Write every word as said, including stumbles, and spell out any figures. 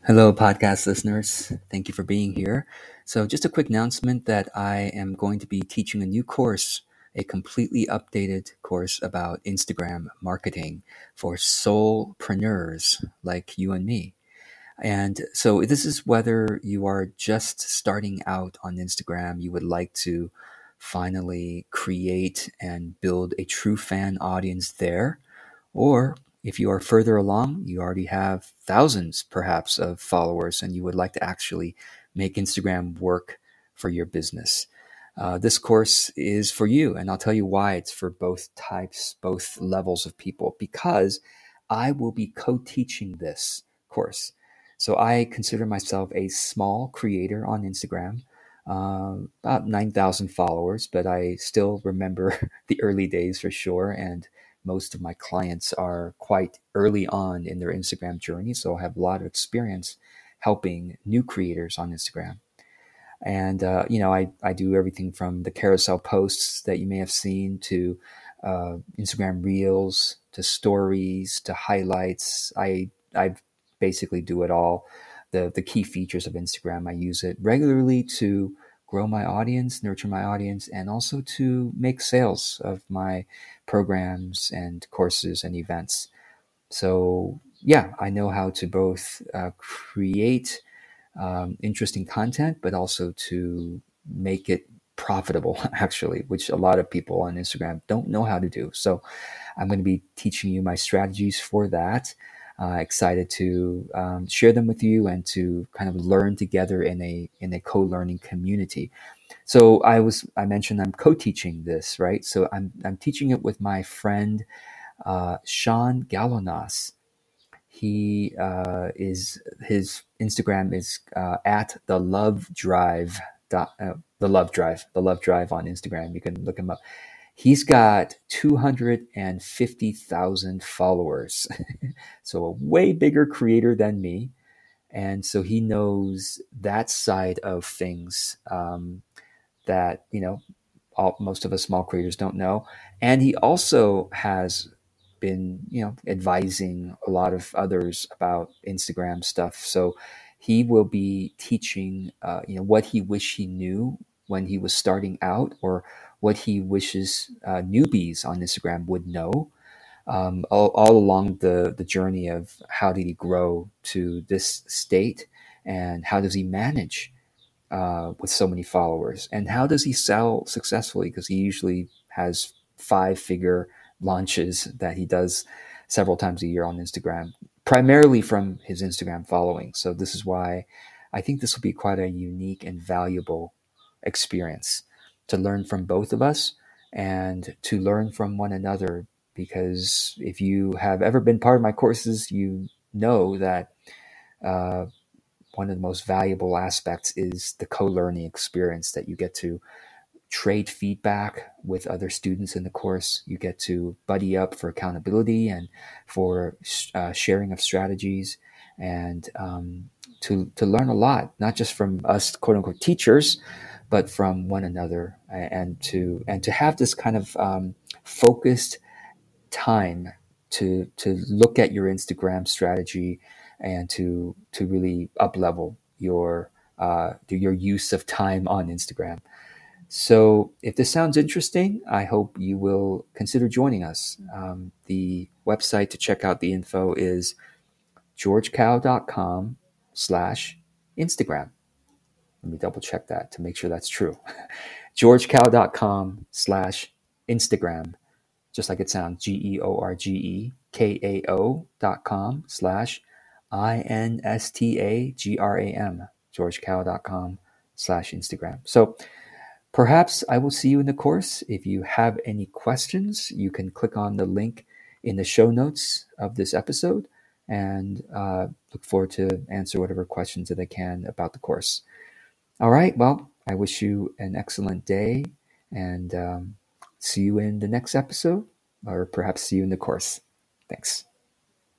Hello, podcast listeners. Thank you for being here. So, just a quick announcement that I am going to be teaching a new course, a completely updated course about Instagram marketing for soulpreneurs like you and me. And so, this is whether you are just starting out on Instagram, you would like to finally create and build a true fan audience there, or if you are further along, you already have thousands perhaps of followers and you would like to actually make Instagram work for your business. Uh, this course is for you, and I'll tell you why it's for both types, both levels of people, because I will be co teaching this course. So I consider myself a small creator on Instagram, uh, about nine thousand followers, but I still remember the early days for sure. And most of my clients are quite early on in their Instagram journey, so I have a lot of experience helping new creators on Instagram. And uh, you know, I, I do everything from the carousel posts that you may have seen to uh, Instagram Reels to stories to highlights. I I basically do it all. The the key features of Instagram. I use it regularly to grow my audience, nurture my audience, and also to make sales of my programs and courses and events. So yeah, I know how to both uh, create um, interesting content, but also to make it profitable, actually, which a lot of people on Instagram don't know how to do. So I'm going to be teaching you my strategies for that. Uh, excited to um, share them with you and to kind of learn together in a in a co-learning community. So I was I mentioned I'm co-teaching this, right? So I'm I'm teaching it with my friend uh, Sean Galonas. He uh, is his Instagram is uh, at the Love Drive. Dot, uh, the Love Drive, the Love Drive on Instagram. You can look him up. He's got two hundred fifty thousand followers, so a way bigger creator than me, and so he knows that side of things um, that you know all, most of us small creators don't know. And he also has been, you know, advising a lot of others about Instagram stuff. So he will be teaching, uh, you know, what he wish he knew when he was starting out, or what he wishes uh, newbies on Instagram would know. Um, all, all along the, the journey of how did he grow to this state, and how does he manage uh, with so many followers? And how does he sell successfully? Because he usually has five figure launches that he does several times a year on Instagram, primarily from his Instagram following. So, this is why I think this will be quite a unique and valuable experience to learn from both of us and to learn from one another. Because if you have ever been part of my courses, you know that. Uh, one of the most valuable aspects is the co-learning experience, that you get to trade feedback with other students in the course. You get to buddy up for accountability and for uh, sharing of strategies, and um, to to learn a lot, not just from us quote unquote teachers, but from one another, and to and to have this kind of um, focused time to to look at your Instagram strategy, and to to really up level your uh, your use of time on Instagram. So if this sounds interesting, I hope you will consider joining us. Um, the website to check out the info is georgecow.com slash Instagram. Let me double check that to make sure that's true. georgecow.com slash Instagram, just like it sounds, G E O R G E K A O dot com slash I N S T A G R A M, georgecow.com slash Instagram. So perhaps I will see you in the course. If you have any questions, you can click on the link in the show notes of this episode, and uh, look forward to answer whatever questions that I can about the course. All right. Well, I wish you an excellent day, and um, see you in the next episode, or perhaps see you in the course. Thanks.